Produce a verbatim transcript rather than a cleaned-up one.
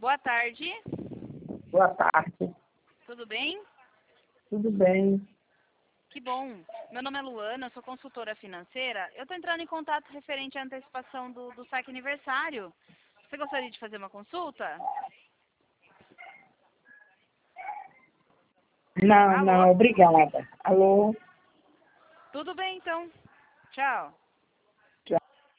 Boa tarde. Boa tarde. Tudo bem? Tudo bem? Que bom. Meu nome é Luana, eu sou consultora financeira. Eu estou entrando em contato referente à antecipação do, do saque aniversário. Você gostaria de fazer uma consulta? Não, Alô? não, obrigada. Alô? Tudo bem, então. Tchau.